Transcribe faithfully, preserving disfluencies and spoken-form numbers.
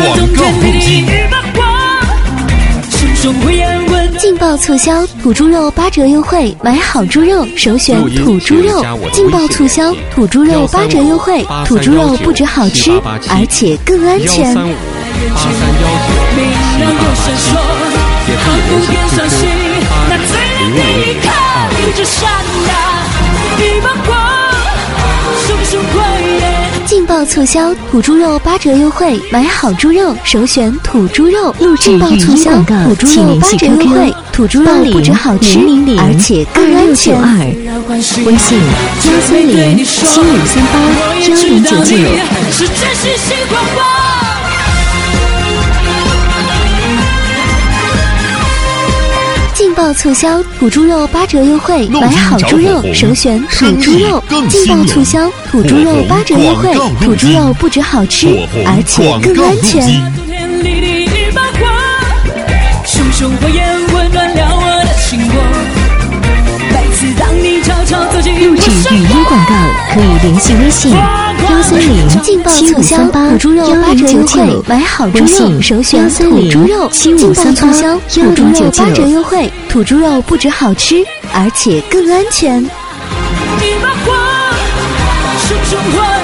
广告路径。 劲爆促销，土猪肉八折优惠，买好猪肉首选土猪肉。劲爆促销，土猪肉八折优惠，土猪肉不止好吃，而且更安全。 八三幺九七八八七，也可以联系 Q Q 八零零零二。 劲爆促销，土猪肉八折优惠，买好猪肉首选土猪肉。 录制劲爆促销，土猪肉八折优惠，土猪肉不止好吃，而且更安全。 微信幺三零七五三八幺零九九。 劲爆促销，土猪肉八折优惠，买好猪肉首选土猪肉。劲爆促销，土猪肉八折优惠，土猪肉不止好吃，而且更安全。 录制语音广告可以联系微信幺三零劲爆七促销， 五三八土猪肉幺八折优零九九惠，，买好猪肉首选土猪肉。 七劲爆五三八促销， 幺土猪零九九肉八。折优惠，土猪肉不止好吃，而且更安全。 一把火，熊熊火。